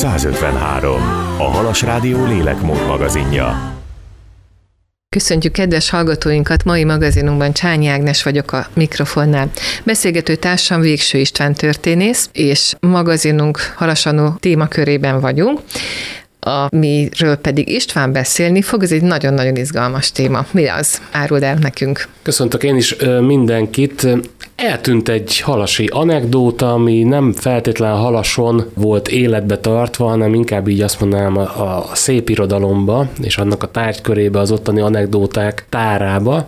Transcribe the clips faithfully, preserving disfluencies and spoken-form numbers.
száz ötvenhárom. A Halas Rádió lélekmód magazinja. Köszöntjük kedves hallgatóinkat, mai magazinunkban Csányi Ágnes vagyok a mikrofonnál. Beszélgető társam Végső István történész, és magazinunk Halasanó témakörében vagyunk, amiről pedig István beszélni fog, ez egy nagyon-nagyon izgalmas téma. Mi az? Áruld el nekünk. Köszöntök én is mindenkit. Eltűnt egy halasi anekdóta, ami nem feltétlenül halason volt életbe tartva, hanem inkább így azt mondanám a, a szép irodalomba, és annak a tárgykörébe, az ottani anekdóták tárába.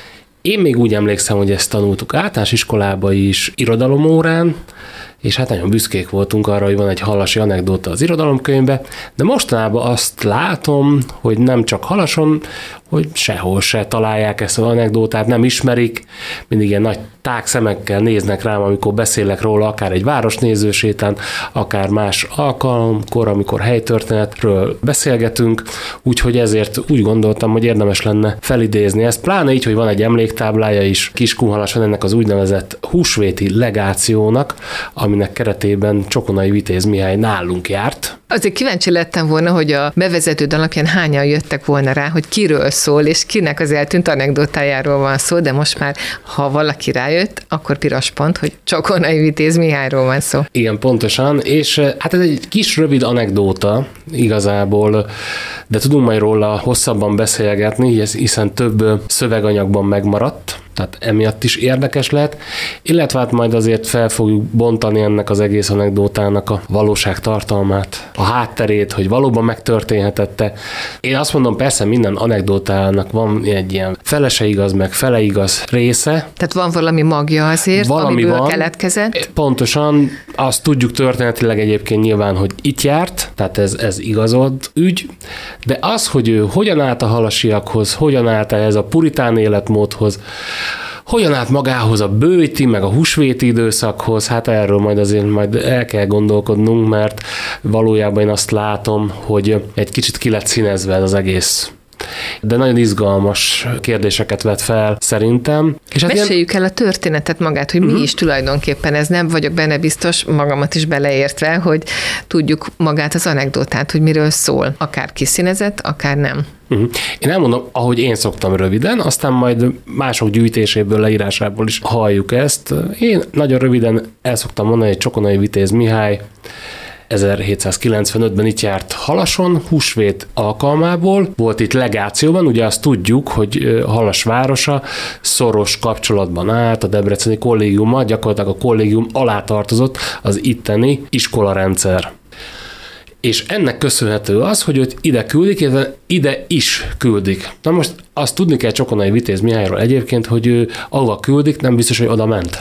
Én még úgy emlékszem, hogy ezt tanultuk általános iskolába is irodalomórán, és hát nagyon büszkék voltunk arra, hogy van egy halasi anekdóta az irodalomkönyvben, de mostanában azt látom, hogy nem csak halason, hogy sehol se találják ezt az anekdótát, nem ismerik, mindig ilyen nagy tág szemekkel néznek rám, amikor beszélek róla, akár egy városnézősétán, akár más alkalomkor, amikor helytörténetről beszélgetünk, úgyhogy ezért úgy gondoltam, hogy érdemes lenne felidézni ezt, pláne így, hogy van egy emléktáblája is Kiskunhalason ennek az úgynevezett húsvéti legációnak, aminek keretében Csokonai Vitéz Mihály nálunk járt. Azért kíváncsi lettem volna, hogy a bevezetőd alapján hányan jöttek volna rá, hogy kiről szól, és kinek az eltűnt anekdotájáról van szó, de most már, ha valaki rájött, akkor piros pont, hogy Csokonai Vitéz Mihályról van szó. Igen, pontosan, és hát ez egy kis rövid anekdóta igazából, de tudunk majd róla hosszabban beszélgetni, hiszen több szöveganyagban megmaradt, tehát emiatt is érdekes lehet, illetve hát majd azért fel fogjuk bontani ennek az egész anekdótának a valóság tartalmát, a hátterét, hogy valóban megtörténhetette. Én azt mondom, persze minden anekdótának van egy ilyen felese igaz, meg fele igaz része. Tehát van valami magja azért, valami amiből van, keletkezett? Pontosan, azt tudjuk történetileg egyébként nyilván, hogy itt járt, tehát ez, ez igazolt ügy, de az, hogy ő hogyan állt a halasiakhoz, hogyan állt ehhez a puritán életmódhoz, hogyan állt magához a bőti, meg a húsvéti időszakhoz, hát erről majd azért majd el kell gondolkodnunk, mert valójában én azt látom, hogy egy kicsit ki lett színezve ez az egész. De nagyon izgalmas kérdéseket vet fel szerintem. És hát meséljük ilyen... el a történetet magát, hogy uh-huh. mi is tulajdonképpen, ez nem vagyok benne biztos, magamat is beleértve, hogy tudjuk magát az anekdotát, hogy miről szól. Akár kiszínezett, akár nem. Uh-huh. Én elmondom, ahogy én szoktam röviden, aztán majd mások gyűjtéséből, leírásából is halljuk ezt. Én nagyon röviden el szoktam mondani, hogy Csokonai Vitéz Mihály ezerhétszázkilencvenötben itt járt Halason, húsvét alkalmából, volt itt legációban, ugye azt tudjuk, hogy Halas városa szoros kapcsolatban állt a debreceni kollégiummal, gyakorlatilag a kollégium alá tartozott az itteni iskolarendszer. És ennek köszönhető az, hogy őt ide küldik, illetve ide is küldik. Na most azt tudni kell Csokonai Vitéz Mihályról egyébként, hogy ő ahova küldik, nem biztos, hogy oda ment.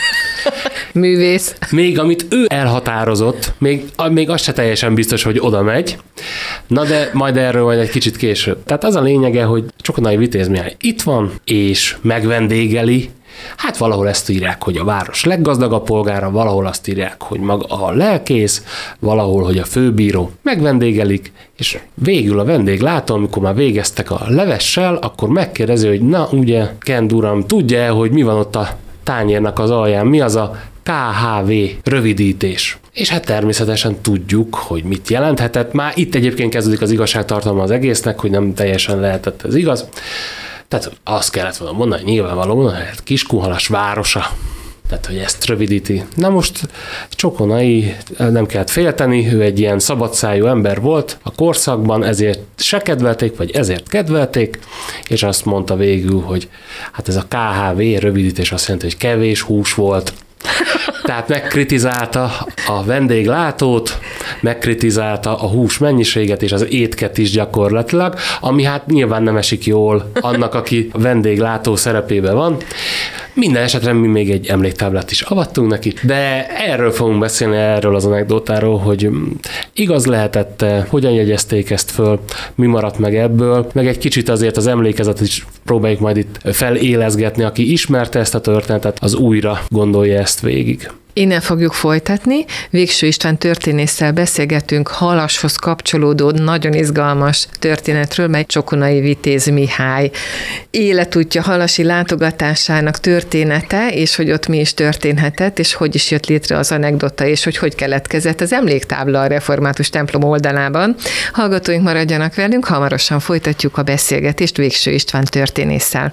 Művész. Még amit ő elhatározott, még, még az se teljesen biztos, hogy oda megy. Na de majd erről majd egy kicsit később. Tehát az a lényege, hogy Csokonai Vitéz Mihály itt van, és megvendégeli. Hát valahol ezt írják, hogy a város leggazdagabb polgára, valahol azt írják, hogy maga a lelkész, valahol, hogy a főbíró. Megvendégelik, és végül a vendéglátó, amikor már végeztek a levessel, akkor megkérdezi, hogy na ugye, Kend uram, tudja-e, hogy mi van ott a tányérnak az alján, mi az a ká há vé rövidítés. És hát természetesen tudjuk, hogy mit jelenthetett. Már itt egyébként kezdődik az igazságtartalma az egésznek, hogy nem teljesen lehetett ez igaz. Tehát azt kellett volna mondani, nyilvánvalóan, hogy Kiskunhalas városa. Tehát, hogy ezt rövidíti. Na most Csokonai nem kellett félteni, ő egy ilyen szabadszájú ember volt a korszakban, ezért se kedvelték, vagy ezért kedvelték, és azt mondta végül, hogy hát ez a ká há vé rövidítés azt jelenti, hogy kevés hús volt. Tehát megkritizálta a vendéglátót, megkritizálta a hús mennyiséget és az étket is gyakorlatilag, ami hát nyilván nem esik jól annak, aki a vendéglátó szerepében van. Minden esetre mi még egy emléktáblát is avattunk neki, de erről fogunk beszélni, erről az anekdotáról, hogy igaz lehetett, hogyan jegyezték ezt föl, mi maradt meg ebből, meg egy kicsit azért az emlékezetet is próbáljuk majd itt felélezgetni, aki ismerte ezt a történetet, az újra gondolja ezt végig. Innen fogjuk folytatni. Végső István történésszel beszélgetünk halashoz kapcsolódó nagyon izgalmas történetről, mely Csokonai Vitéz Mihály életútja halasi látogatásának története, és hogy ott mi is történhetett, és hogy is jött létre az anekdota, és hogy hogy keletkezett az emléktábla a református templom oldalában. Hallgatóink maradjanak velünk, hamarosan folytatjuk a beszélgetést Végső István történésszel.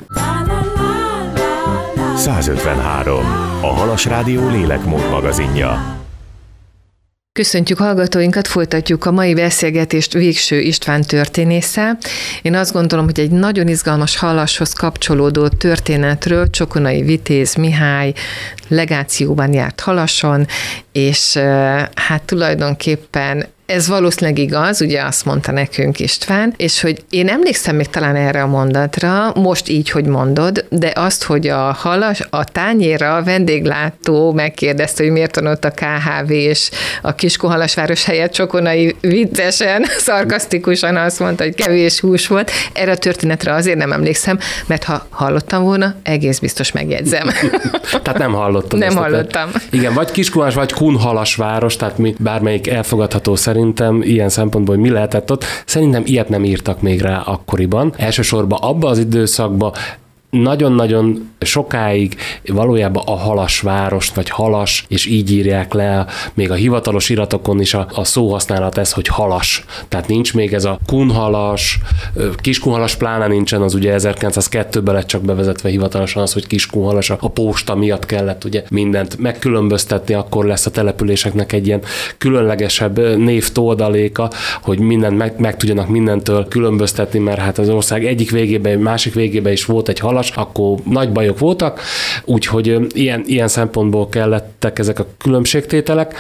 százötvenhárom. A Halas Rádió lélekmód magazinja. Köszöntjük hallgatóinkat, folytatjuk a mai beszélgetést Végső István történésszel. Én azt gondolom, hogy egy nagyon izgalmas halashoz kapcsolódó történetről Csokonai Vitéz Mihály legációban járt Halason, és hát tulajdonképpen ez valószínűleg igaz, ugye azt mondta nekünk István, és hogy én emlékszem még talán erre a mondatra, most így, hogy mondod, de azt, hogy a halas, a tányérra a vendéglátó megkérdezte, hogy miért van ott a ká há vé, és a Kiskunhalasváros helyett Csokonai viccesen, szarkasztikusan azt mondta, hogy kevés hús volt. Erre a történetre azért nem emlékszem, mert ha hallottam volna, egész biztos megjegyzem. Tehát nem hallottad. Nem hallottam. Te. Igen, vagy Kiskunhalas, vagy Kunhalasváros, tehát mi, bármelyik elfogadható szerintem ilyen szempontból, hogy mi lehetett ott. Szerintem ilyet nem írtak még rá akkoriban. Elsősorban abban az időszakban nagyon-nagyon sokáig valójában a Halasvárost, vagy Halas, és így írják le, még a hivatalos iratokon is a, a szóhasználat ez, hogy Halas. Tehát nincs még ez a Kunhalas, Kiskunhalas pláne nincsen, az ugye ezerkilencszázkettőben lett csak bevezetve hivatalosan az, hogy Kiskunhalas, a posta miatt kellett ugye mindent megkülönböztetni, akkor lesz a településeknek egy ilyen különlegesebb névtoldaléka, hogy mindent meg, meg tudjanak mindentől különböztetni, mert hát az ország egyik végében, másik végében is volt egy Halas, akkor nagy bajok voltak, úgyhogy ilyen, ilyen szempontból kellettek ezek a különbségtételek.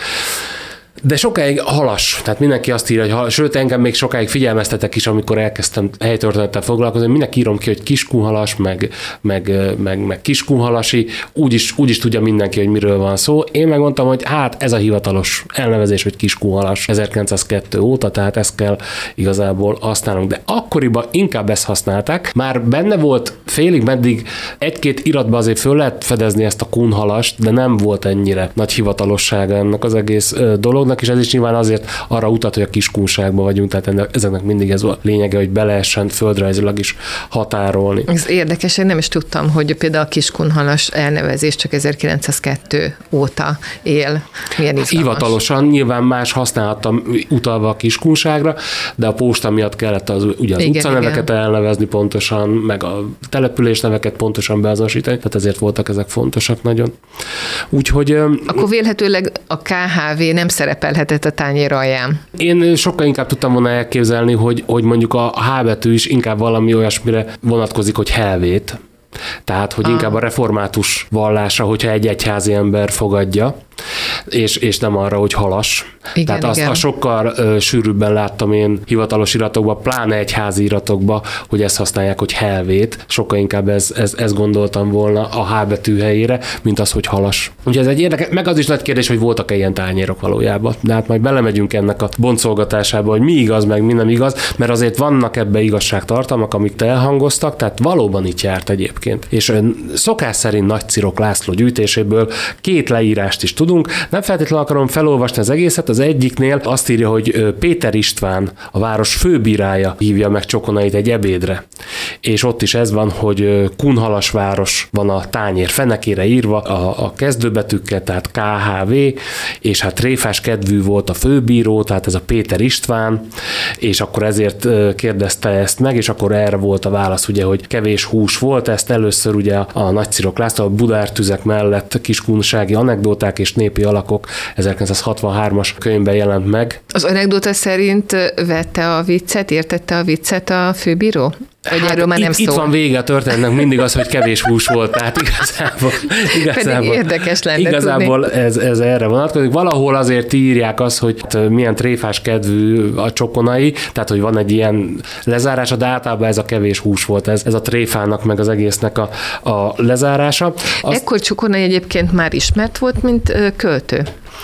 De sokáig Halas, tehát mindenki azt írja, hogy halas, sőt engem még sokáig figyelmeztetek is, amikor elkezdtem helytörténettel foglalkozni, mindenki írom ki, hogy Kiskunhalas, meg, meg, meg, meg Kiskunhalasi, úgyis, úgyis tudja mindenki, hogy miről van szó. Én megmondtam, hogy hát ez a hivatalos elnevezés, hogy Kiskunhalas ezerkilencszázkettő óta, tehát ezt kell igazából használnunk. De akkoriban inkább ezt használták. Már benne volt félig meddig egy-két iratban azért föl lehet fedezni ezt a Kunhalast, de nem volt ennyire nagy hivatalossága ennek az egész dolognak, és ez is nyilván azért arra utat, hogy a kiskunságban vagyunk, tehát ennek, ezeknek mindig ez a lényege, hogy be lehessen földrajzilag is határolni. Ez érdekes, én nem is tudtam, hogy például a Kiskunhalas elnevezés csak ezerkilencszázkettő óta él. Milyen izgalmas. Hivatalosan nyilván más használhattam utalva a kiskunságra, de a posta miatt kellett az, ugye az igen, utcaneveket igen. elnevezni pontosan, meg a településneveket pontosan beazonosítani, tehát ezért voltak ezek fontosak nagyon. Úgyhogy... Akkor vélhetőleg a ká há vé nem szerepelhetett a tányér alján. Én sokkal inkább tudtam volna elképzelni, hogy, hogy mondjuk a H betű is inkább valami olyasmire vonatkozik, hogy helvét. Tehát, hogy ah. inkább a református vallása, hogyha egy egyházi ember fogadja, és, és nem arra, hogy Halas. Igen, Tehát azt, azt sokkal ö, sűrűbben láttam én hivatalos iratokban, pláne egyházi iratokban, hogy ezt használják, hogy helvét. Sokkal inkább ez, ez, ez gondoltam volna a H betű helyére, mint az, hogy Halas. Ugye ez egy érdekes, meg az is nagy kérdés, hogy voltak-e ilyen tányérok valójában. De hát majd belemegyünk ennek a boncolgatásába, hogy mi igaz, meg mi nem igaz, mert azért vannak ebbe igazságtartalmak, amik te elhangoztak, tehát valóban itt járt egyébként. És szokás szerint Nagycirok László gyűjtéséből két leírást is tudunk. Nem feltétlenül akarom felolvasni az egészet, az egyiknél azt írja, hogy Péter István, a város főbírája hívja meg Csokonait egy ebédre. És ott is ez van, hogy Kunhalasváros van a tányér fenekére írva, a, a kezdőbetűkkel, tehát ká há vé, és hát tréfás kedvű volt a főbíró, tehát ez a Péter István, és akkor ezért kérdezte ezt meg, és akkor erre volt a válasz, ugye, hogy kevés hús volt, ezt először ugye a Nagycirok László, a Budár-tüzek mellett kiskunsági anekdóták és népi alakok ezerkilencszázhatvanhármas könyvben jelent meg. Az anekdóta szerint vette a viccet, értette a viccet a főbíró? Hogy hát erről már nem itt, itt van vége a történetnek, mindig az, hogy kevés hús volt, tehát igazából, igazából pedig érdekes lenne igazából tudni. Ez, ez erre vonatkozik. Valahol azért írják azt, hogy milyen tréfás kedvű a Csokonai, tehát hogy van egy ilyen lezárása, de általában ez a kevés hús volt, ez, ez a tréfának meg az egésznek a, a lezárása. Azt... Ekkor Csokonai egyébként már ismert volt, mint költő?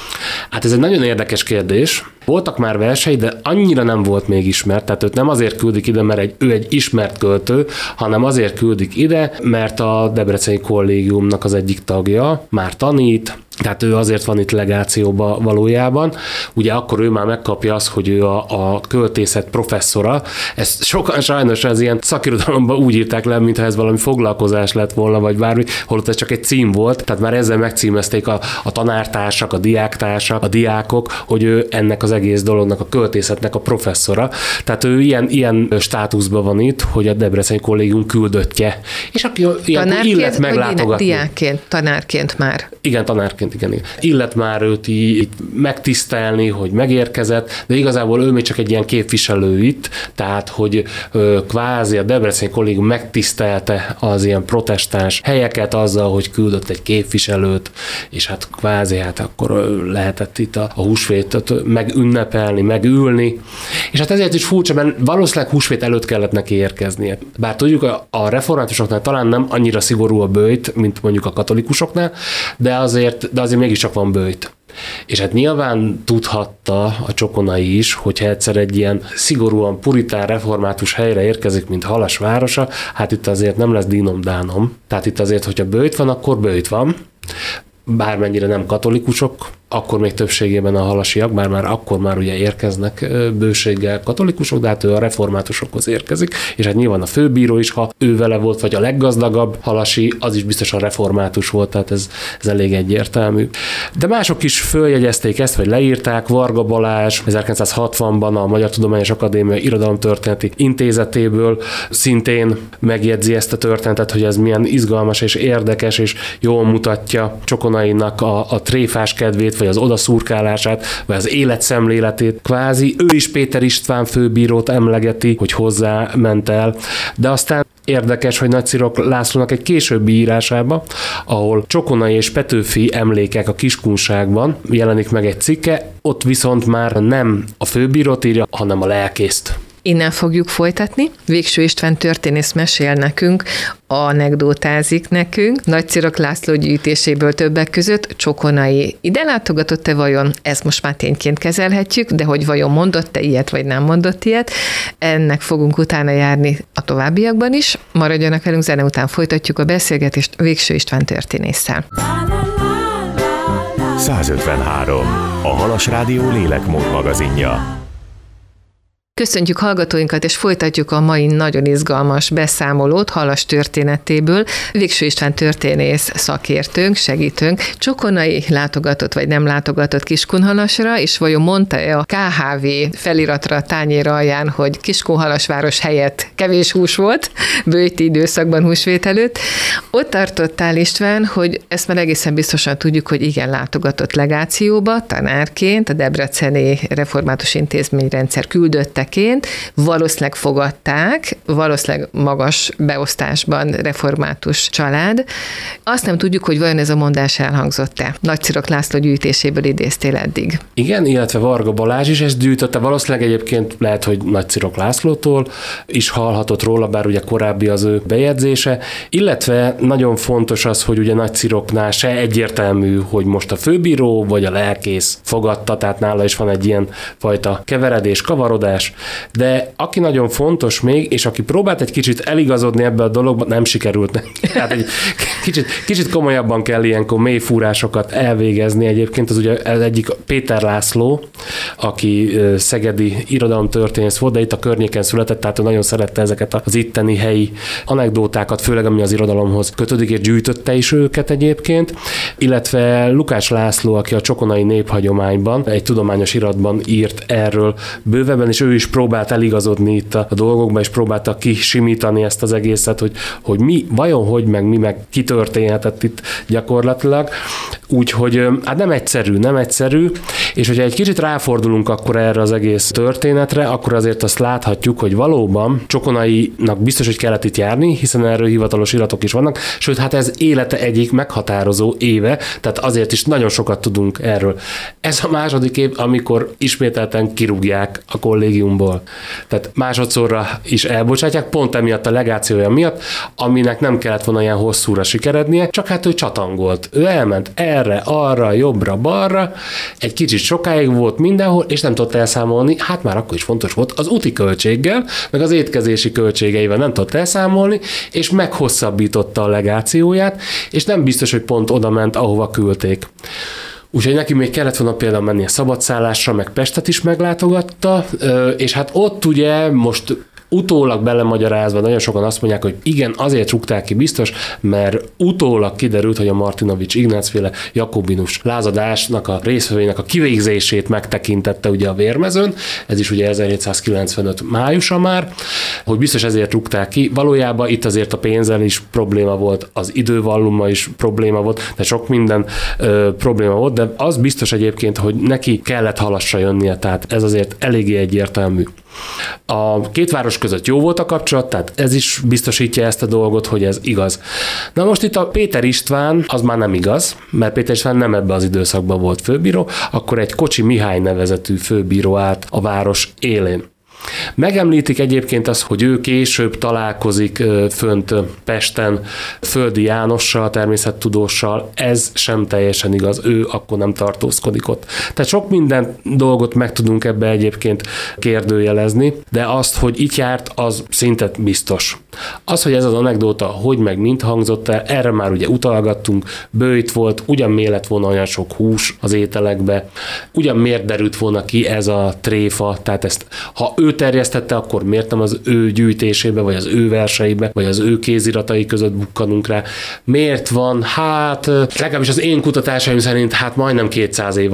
Hát ez egy nagyon érdekes kérdés. Voltak már versei, de annyira nem volt még ismert, tehát őt nem azért küldik ide, mert egy, ő egy ismert költő, hanem azért küldik ide, mert a Debreceni Kollégiumnak az egyik tagja, már tanít, Tehát ő azért van itt legációba valójában. Ugye akkor ő már megkapja azt, hogy ő a, a költészet professzora. Ezt sokan sajnos az ilyen szakirodalomban úgy írták le, mintha ez valami foglalkozás lett volna, vagy bármi, holott ez csak egy cím volt. Tehát már ezzel megcímezték a, a tanártársak, a diáktársak, a diákok, hogy ő ennek az egész dolognak, a költészetnek a professzora. Tehát ő ilyen, ilyen státuszban van itt, hogy a Debreceni Kollégium küldöttje. És aki ilyen illet meglátogatni. Diákként, tanárként már. Igen, tanárként, igen, igen. Illet már őt így megtisztelni, hogy megérkezett, de igazából ő még csak egy ilyen képviselő itt, tehát, hogy ö, kvázi a Debreceni Kollégium megtisztelte az ilyen protestáns helyeket azzal, hogy küldött egy képviselőt, és hát kvázi hát akkor lehetett itt a, a húsvétot megünnepelni, megülni, és hát ezért is furcsa, mert valószínűleg húsvét előtt kellett neki érkeznie. Bár tudjuk, a, a reformátusoknál talán nem annyira szigorú a böjt, mint mondjuk a katolikusoknál, de azért, de azért mégiscsak van böjt. És hát nyilván tudhatta a Csokonai is, hogyha egyszer egy ilyen szigorúan puritán református helyre érkezik, mint Halas városa, hát itt azért nem lesz dínom-dánom. Tehát itt azért, hogyha böjt van, akkor böjt van. Bármennyire nem katolikusok, akkor még többségében a halasiak, bár már akkor már ugye érkeznek bőséggel katolikusok, de hát ő a reformátusokhoz érkezik, és hát nyilván a főbíró is, ha ő vele volt, vagy a leggazdagabb halasi, az is biztosan református volt, tehát ez, ez elég egyértelmű. De mások is följegyezték ezt, vagy leírták. Varga Balázs ezerkilencszázhatvanban a Magyar Tudományos Akadémia Irodalomtörténeti Intézetéből szintén megjegyzi ezt a történetet, hogy ez milyen izgalmas és érdekes, és jól mutatja Csokonainak a, a tréfás kedvét, vagy az odaszurkálását, vagy az életszemléletét. Kvázi ő is Péter István főbírót emlegeti, hogy hozzá ment el, de aztán érdekes, hogy Nagycirok Lászlónak egy későbbi írásába, ahol Csokonai és Petőfi emlékek a Kiskunságban jelenik meg egy cikke, ott viszont már nem a főbírót írja, hanem a lelkészt. Innen fogjuk folytatni. Végső István történész mesél nekünk, anekdotázik nekünk, Nagycirok László gyűjtéséből többek között. Csokonai ide látogatott-e vajon? Ezt most már tényként kezelhetjük, de hogy vajon mondott-e ilyet, vagy nem mondott ilyet? Ennek fogunk utána járni a továbbiakban is. Maradjanak velünk, zene után folytatjuk a beszélgetést Végső István történésszel. százötvenhárom. A Halas Rádió lélekmód magazinja. Köszöntjük hallgatóinkat, és folytatjuk a mai nagyon izgalmas beszámolót Halas történetéből. Végső István történész szakértőnk, segítőnk. Csokonai látogatott vagy nem látogatott Kiskunhalasra, és vajon mondta-e a ká há vé feliratra a tányér alján, hogy Kiskunhalasváros helyett kevés hús volt, böjti időszakban húsvét előtt. Ott tartottál, István, hogy ezt már egészen biztosan tudjuk, hogy igen, látogatott legációba, tanárként, a Debreceni Református Intézményrendszer küldötte valószínűleg fogadták, valószínűleg magas beosztásban református család. Azt nem tudjuk, hogy vajon ez a mondás elhangzott-e. Nagycirok László gyűjtéséből idéztél eddig. Igen, illetve Varga Balázs is ezt gyűjtötte. Valószínűleg egyébként lehet, hogy Nagycirok Lászlótól is hallhatott róla, bár ugye korábbi az ő bejegyzése. Illetve nagyon fontos az, hogy ugye Nagyciroknál se egyértelmű, hogy most a főbíró vagy a lelkész fogadta, tehát nála is van egy ilyen fajta keveredés, kavarodás. De aki nagyon fontos még, és aki próbált egy kicsit eligazodni ebbe a dologba, nem sikerült neki. Tehát egy kicsit, kicsit komolyabban kell ilyenkor mélyfúrásokat elvégezni. Egyébként az ugye az egyik Péter László, aki szegedi irodalomtörténész volt, de itt a környéken született, tehát ő nagyon szerette ezeket az itteni helyi anekdótákat, főleg ami az irodalomhoz kötődik, és gyűjtötte is őket egyébként. Illetve Lukács László, aki a Csokonai néphagyományban, egy tudományos iratban írt erről bővebben, és ő is próbált eligazodni itt a, a dolgokba, és próbálta kisimítani ezt az egészet, hogy, hogy mi, vajon hogy, meg mi, meg ki történhetett itt gyakorlatilag. Úgyhogy hát nem egyszerű, nem egyszerű, és hogyha egy kicsit ráfordulunk akkor erre az egész történetre, akkor azért azt láthatjuk, hogy valóban Csokonainak biztos, hogy kellett itt járni, hiszen erről hivatalos iratok is vannak, sőt, hát ez élete egyik meghatározó éve, tehát azért is nagyon sokat tudunk erről. Ez a második év, amikor ismételten kirúgják a kollégium kollégiumból. Tehát másodszorra is elbocsátják, pont emiatt a legációja miatt, aminek nem kellett volna ilyen hosszúra sikerednie, csak hát ő csatangolt. Ő elment erre, arra, jobbra, balra, egy kicsit sokáig volt mindenhol, és nem tudott elszámolni, hát már akkor is fontos volt, az úti költséggel, meg az étkezési költségeivel nem tudott elszámolni, és meghosszabbította a legációját, és nem biztos, hogy pont oda ment, ahova küldték. Úgyhogy neki még kellett volna például menni a szabadszállásra, meg Pestet is meglátogatta, és hát ott ugye most utólag belemagyarázva nagyon sokan azt mondják, hogy igen, azért rúgták ki biztos, mert utólag kiderült, hogy a Martinovics Ignác-féle jakobinus lázadásnak a részvevőinek a kivégzését megtekintette ugye a vérmezőn, ez is ugye ezerhétszázkilencvenöt májusa már, hogy biztos ezért rúgták ki. Valójában itt azért a pénzzel is probléma volt, az idővallummal is probléma volt, de sok minden ö, probléma volt, de az biztos egyébként, hogy neki kellett halassra jönnie, tehát ez azért eléggé egyértelmű. A két város között jó volt a kapcsolat, tehát ez is biztosítja ezt a dolgot, hogy ez igaz. Na most itt a Péter István, az már nem igaz, mert Péter István nem ebben az időszakban volt főbíró, akkor egy Kocsi Mihály nevezetű főbíró állt a város élén. Megemlítik egyébként azt, hogy ő később találkozik fönt Pesten Földi Jánossal, természettudóssal, ez sem teljesen igaz, ő akkor nem tartózkodik ott. Tehát sok minden dolgot meg tudunk ebbe egyébként kérdőjelezni, de azt, hogy itt járt, az szinte biztos. Az, hogy ez az anekdóta, hogy meg mint hangzott el, erre már ugye utalgattunk, bőjt volt, ugyan miért lett volna olyan sok hús az ételekbe, ugyan miért derült volna ki ez a tréfa, tehát ezt, ha ő terjesztette, akkor miért nem az ő gyűjtésébe, vagy az ő verseibe, vagy az ő kéziratai között bukkanunk rá. Miért van? Hát legalábbis az én kutatásaim szerint hát majdnem kétszáz év a,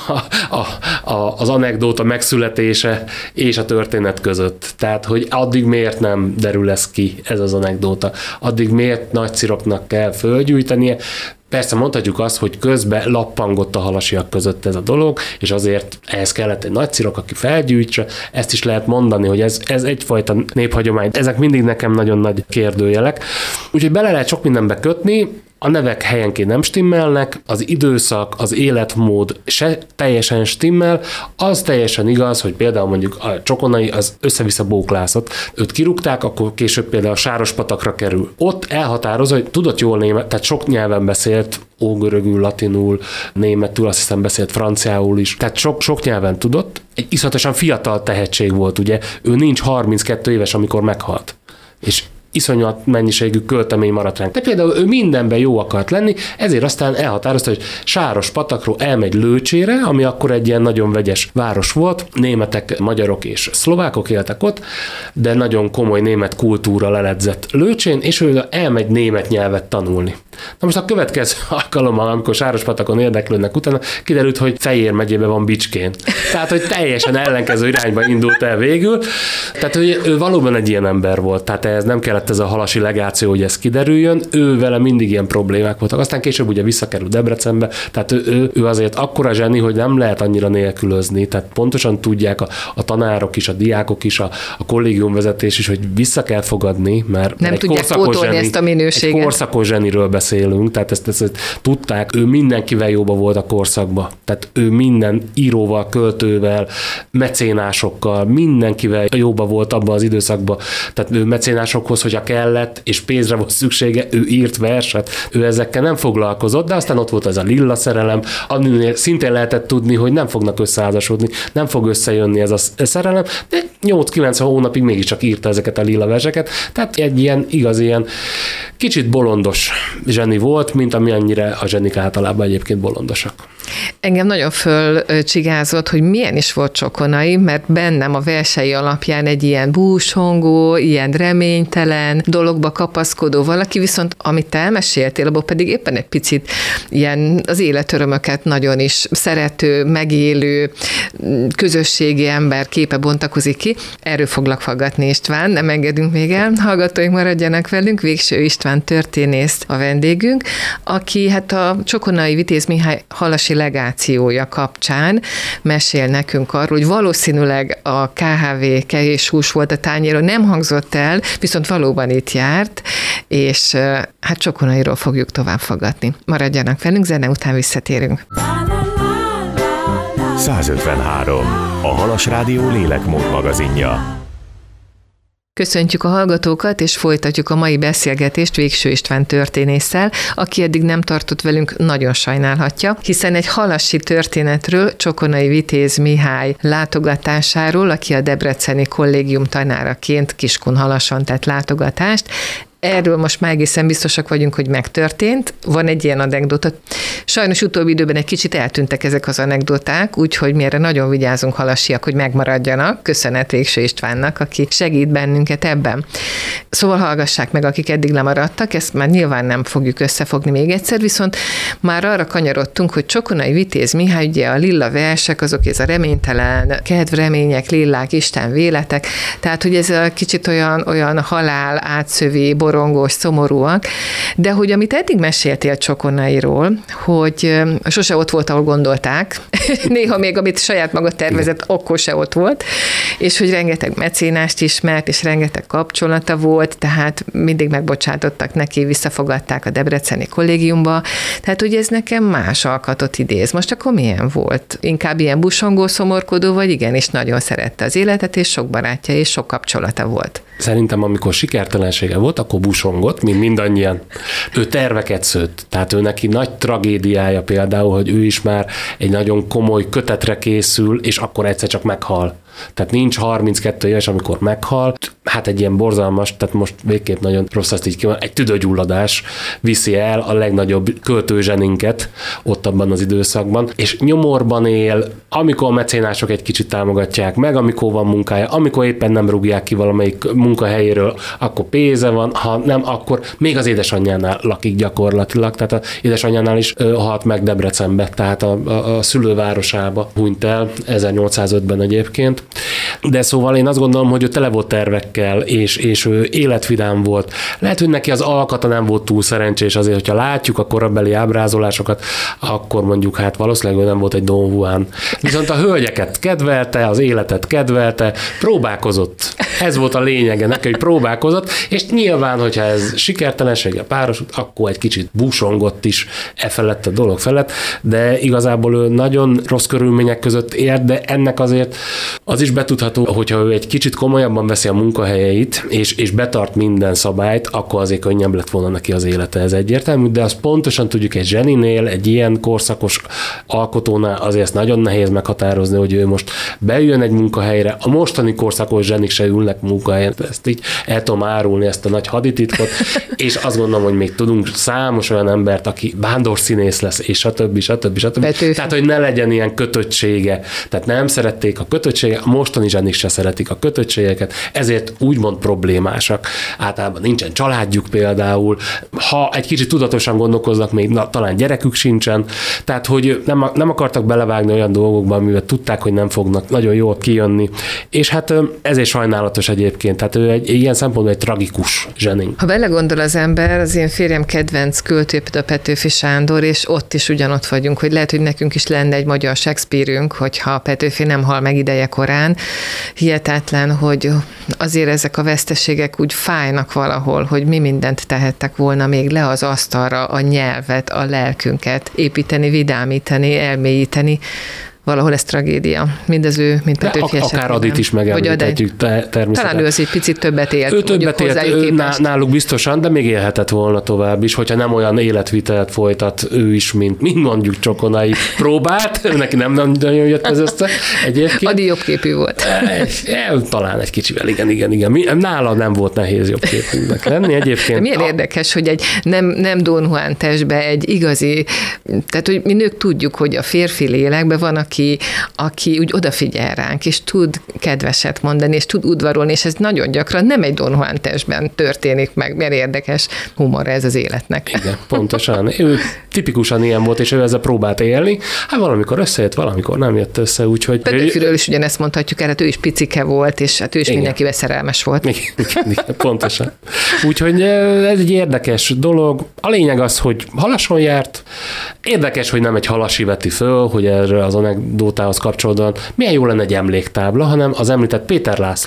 a, a, az anekdóta megszületése és a történet között. Tehát, hogy addig miért nem derül ez ki, ez az anekdóta. Addig miért nagyciroknak kell fölgyűjtenie. Persze mondhatjuk azt, hogy közben lappangott a halasiak között ez a dolog, és azért ehhez kellett egy nagycirok, aki felgyűjtse, ezt is lehet mondani, hogy ez, ez egyfajta néphagyomány. Ezek mindig nekem nagyon nagy kérdőjelek. Úgyhogy bele lehet sok mindenbe kötni, a nevek helyenként nem stimmelnek, az időszak, az életmód se teljesen stimmel, az teljesen igaz, hogy például mondjuk a Csokonai az össze-vissza bóklászott, őt kirúgták, akkor később például a Sárospatakra kerül. Ott elhatározza, hogy tudott jól német, tehát sok nyelven beszélt, ógörögül, latinul, németül, azt hiszem beszélt franciául is, tehát sok, sok nyelven tudott. Egy iszonyatosan fiatal tehetség volt, ugye, ő nincs harminckettő éves, amikor meghalt. És iszonyat mennyiségű költemény maradt ránk. De például ő mindenben jó akart lenni, ezért aztán elhatározta, hogy Sárospatakról elmegy Lőcsére, ami akkor egy ilyen nagyon vegyes város volt, németek, magyarok és szlovákok éltek ott, de nagyon komoly német kultúra leledzett Lőcsén, és ő elmegy német nyelvet tanulni. Na most a következő alkalommal, amikor Sárospatakon érdeklődnek utána, kiderült, hogy Fejér megyében van Bicskén. Tehát, hogy teljesen ellenkező irányba indult el végül. Tehát, hogy ő valóban egy ilyen ember volt. Tehát ez nem kellett ez a halasi legáció, hogy ez kiderüljön. Ő vele mindig ilyen problémák voltak. Aztán később ugye visszakerült Debrecenbe. Tehát ő, ő, ő azért akkora zseni, hogy nem lehet annyira nélkülözni. Tehát pontosan tudják a, a tanárok is, a diákok is, a, a kollégiumvezetés is, hogy vissza kell fogadni, mert nem egy tudják pótolni ezt a minőséget. Egy korszakos zseniről beszélünk, tehát ezt, ezt, ezt tudták, ő mindenkivel jóba volt a korszakban. Tehát ő minden íróval, költővel, mecénásokkal, mindenkivel jóba volt abban az időszakban. Tehát ő mecénásokhoz, hogyha kellett, és pénzre volt szüksége, ő írt verset, ő ezekkel nem foglalkozott, de aztán ott volt ez a lilla szerelem, aminél szintén lehetett tudni, hogy nem fognak összeházasodni, nem fog összejönni ez a szerelem, de nyolc-kilenc hónapig mégiscsak írta ezeket a lilla verseket, tehát egy ilyen igaz, ilyen kicsit bolondos zseni volt, mint amennyire a zsenik általában egyébként bolondosak. Engem nagyon fölcsigázott, hogy milyen is volt Csokonai, mert bennem a versei alapján egy ilyen búsongó, ilyen reménytelen dologba kapaszkodó valaki, viszont amit te elmeséltél, abból pedig éppen egy picit ilyen az életörömöket nagyon is szerető, megélő, közösségi ember képe bontakozik ki. Erről foglak faggatni, István, nem engedünk még el. Hallgatóink maradjanak velünk, Végső István történész a vendégünk, aki hát a Csokonai Vitéz Mihály halasi legációja kapcsán mesél nekünk arról, hogy valószínűleg a ká há vé kevés hús volt a tányéron, nem hangzott el, viszont valóban itt járt, és hát Csokonairól fogjuk tovább fogadni. Maradjanak velünk, zene után visszatérünk. száz ötvenhárom. A Halas Rádió lélekmód magazinja. Köszöntjük a hallgatókat, és folytatjuk a mai beszélgetést Végső István történésszel, aki eddig nem tartott velünk, nagyon sajnálhatja, hiszen egy halassi történetről, Csokonai Vitéz Mihály látogatásáról, aki a debreceni kollégium tanáraként Kiskunhalason tett látogatást. Erről most már egészen biztosak vagyunk, hogy megtörtént. Van egy ilyen anekdota. Sajnos utóbbi időben egy kicsit eltűntek ezek az anekdoták, úgyhogy mi erre nagyon vigyázunk halassiak, hogy megmaradjanak. Köszönet Végső Istvánnak, aki segít bennünket ebben. Szóval hallgassák meg, akik eddig lemaradtak, ezt már nyilván nem fogjuk összefogni még egyszer, viszont már arra kanyarodtunk, hogy Csokonai Vitéz Mihály, ugye a lilla versek, azok ez a reménytelen, kedv, remények, lillák, Isten véletek, tehát hogy ez a kicsit olyan, olyan halál, átszövi, borongós, szomorúak, de hogy amit eddig meséltél Csokonairól, hogy sose ott volt, ahol gondolták, néha még amit saját maga tervezett, akkor se ott volt, és hogy rengeteg mecénást ismert, és rengeteg kapcsolata volt, tehát mindig megbocsátottak neki, visszafogadták a debreceni kollégiumba, tehát hogy ez nekem más alkatot idéz. Most akkor milyen volt? Inkább ilyen busongó, szomorkodó, vagy igenis nagyon szerette az életet, és sok barátja, és sok kapcsolata volt? Szerintem, amikor sikertelensége volt, akkor busongott, mint mindannyian. Ő terveket szőtt, tehát ő neki nagy tragédiája például, hogy ő is már egy nagyon komoly kötetre készül, és akkor egyszer csak meghal. Tehát nincs harminckettő éves, amikor meghal. Hát egy ilyen borzalmas, tehát most végképp nagyon rossz azt így kimondani, egy tüdőgyulladás viszi el a legnagyobb költőzseninket ott abban az időszakban, és nyomorban él, amikor a mecénások egy kicsit támogatják meg, amikor van munkája, amikor éppen nem rúgják ki valamelyik munkahelyéről, akkor pénze van, ha nem, akkor még az édesanyjánál lakik gyakorlatilag, tehát az édesanyjánál is ö, halt meg Debrecenbe, tehát a, a, a szülővárosába hunyt el ezernyolcszázötben egyébként. De szóval én azt gondolom, hogy ő tele volt tervekkel, és, és ő életvidám volt. Lehet, hogy neki az alkata nem volt túl szerencsés, azért, hogyha látjuk a korabeli ábrázolásokat, akkor mondjuk hát valószínűleg ő nem volt egy Don Juan. Viszont a hölgyeket kedvelte, az életet kedvelte, próbálkozott. Ez volt a lényege neki, hogy próbálkozott, és nyilván, hogyha ez sikertelenséggel párosult, akkor egy kicsit busongott is e felett a dolog felett, de igazából ő nagyon rossz körülmények között élt, de ennek azért az is betudható, hogyha ő egy kicsit komolyabban veszi a munkahelyeit, és, és betart minden szabályt, akkor azért könnyebb lett volna neki az élete, ez egyértelmű, de azt pontosan tudjuk egy zseninél, egy ilyen korszakos alkotónál azért ezt nagyon nehéz meghatározni, hogy ő most beüljön egy munkahelyre, a mostani korszakos zsenik se ülnek munkahelyen, ezt így el tudom árulni, ezt a nagy hadititkot, és azt gondolom, hogy még tudunk számos olyan embert, aki vándorszínész lesz, és stb. stb. stb. Petőfi. Tehát, hogy ne legyen ilyen kötöttsége. Tehát nem szerették a kötöttséget, a mostani zsenik se szeretik a kötöttségeket, ezért úgymond problémásak. Általában nincsen családjuk például, ha egy kicsit tudatosan gondolkoznak, még na, talán gyerekük sincsen, tehát, hogy nem, nem akartak belevágni olyan dolgokba, amivel tudták, hogy nem fognak nagyon jól kijönni, és hát ezért sajnálatos egyébként, tehát ő egy ilyen szempontból egy tragikus zsenink. Ha belegondol az ember, az én férjem kedvenc költő, a Petőfi Sándor, és ott is ugyanott vagyunk, hogy lehet, hogy nekünk is lenne egy magyar Shakespeare-ünk, hogyha Petőfi nem hal meg ideje korán. Hihetetlen, hogy azért ezek a veszteségek úgy fájnak valahol, hogy mi mindent tehettek volna még le az asztalra, a nyelvet, a lelkünket építeni, vidámítani, elmélyíteni. Valahol ez tragédia. Mind az ő, mind Petőfi esetében. Akár Adit is megemlíthetjük természetesen. Talán ő az egy picit többet élt. Ő többet élt, náluk biztosan, de még élhetett volna tovább is, hogyha nem olyan életvitelt folytat ő is, mint, mint mondjuk Csokonai próbált, neki nem nagyon jött ez össze egyébként. Adi jobbképű volt. Talán egy kicsivel, igen, igen, igen. Nála nem volt nehéz jobbképűnek lenni egyébként. De milyen a... érdekes, hogy egy nem, nem Don Juan testbe egy igazi, tehát hogy mi nők tudjuk, hogy a férfi lélekben van, aki Aki, aki úgy odafigyel ránk, és tud kedveset mondani, és tud udvarolni, és ez nagyon gyakran nem egy Don Juan testben történik meg, mert érdekes humor ez az életnek. Igen, pontosan. Ő tipikusan ilyen volt, és ő ezzel próbált élni. Hát valamikor összejött, valamikor nem jött össze, úgyhogy... Petőfiről is ugyanezt mondhatjuk el, hát ő is picike volt, és hát ő is igen. Mindenkivel szerelmes volt. Igen, igen, igen, pontosan. Úgyhogy ez egy érdekes dolog. A lényeg az, hogy halason járt. Érdekes, hogy nem egy halasi veti föl, hogy erre az anekdótához kapcsolódóan milyen jó lenne egy emléktábla, hanem az említett Péter László,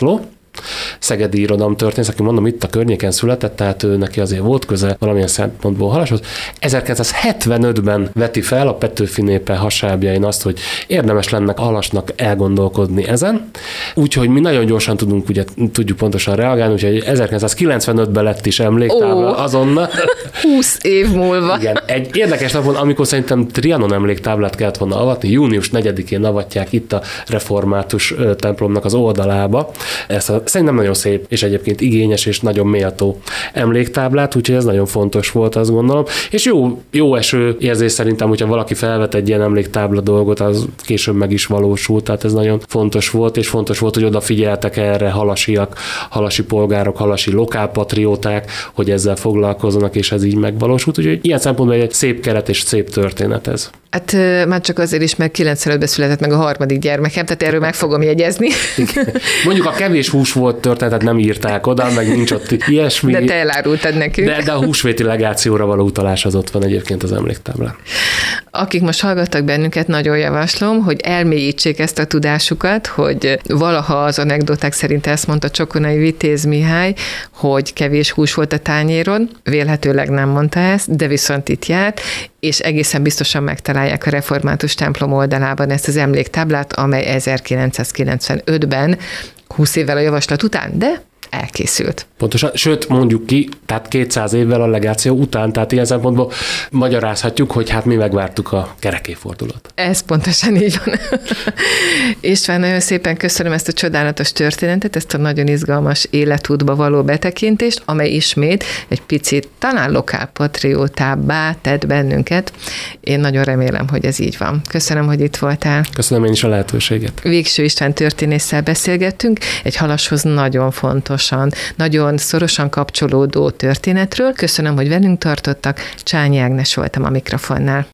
szegedi irodalomtörténész, aki mondom itt a környéken született, tehát ő neki azért volt köze valamilyen szempontból Halashoz. ezerkilencszázhetvenötben veti fel a Petőfi Népe hasábjain azt, hogy érdemes lenne Halasnak elgondolkodni ezen. Úgyhogy mi nagyon gyorsan tudunk, ugye tudjuk pontosan reagálni, úgyhogy ezerkilencszázkilencvenötben lett is emléktábla oh, azonnal. húsz év múlva. Igen, egy érdekes napon, amikor szerintem Trianon emléktáblát kellett volna avatni, június negyedikén avatják itt a református templomnak az oldalába. Ezt a, szerintem nagyon szép, és egyébként igényes, és nagyon méltó emléktáblát, úgyhogy ez nagyon fontos volt, azt gondolom. És jó, jó eső érzés szerintem, hogyha valaki felvet egy ilyen emléktábla dolgot, az később meg is valósult, tehát ez nagyon fontos volt, és fontos volt, hogy odafigyeltek erre halasiak, halasi polgárok, halasi lokálpatrióták, hogy ezzel foglalkozzanak, és ez így megvalósult. Úgyhogy ilyen szempontból egy szép keret és szép történet ez. Hát már csak azért is, mert kilencvenötben született meg a harmadik gyermekem, tehát erről meg fogom jegyezni. Mondjuk a kevés hús volt történetet nem írták oda, meg nincs ott ilyesmi. De te elárultad nekünk. De, de a húsvéti legációra való utalás az ott van egyébként az emléktáblán. Akik most hallgattak bennünket, nagyon javaslom, hogy elmélyítsék ezt a tudásukat, hogy valaha az anekdoták szerint ezt mondta Csokonai Vitéz Mihály, hogy kevés hús volt a tányéron, vélhetőleg nem mondta ezt, de viszont itt járt, és egészen biztosan megtalálják a református templom oldalában ezt az emléktáblát, amely ezerkilencszázkilencvenötben, húsz évvel a javaslat után, de elkészült. Pontosan, sőt mondjuk ki, tehát kétszáz évvel a legáció után, tehát ilyen szempontból magyarázhatjuk, hogy hát mi megvártuk a kerekéfordulót. Ez pontosan így van. István, nagyon szépen köszönöm ezt a csodálatos történetet, ezt a nagyon izgalmas életútba való betekintést, amely ismét egy picit talán lokálpatriótábbá tett bennünket. Én nagyon remélem, hogy ez így van. Köszönöm, hogy itt voltál. Köszönöm én is a lehetőséget. Végső István történésszel beszélgettünk, egy halashoz nagyon fontosan, nagyon szorosan kapcsolódó történetről. Köszönöm, hogy velünk tartottak. Csányi Ágnes voltam a mikrofonnál.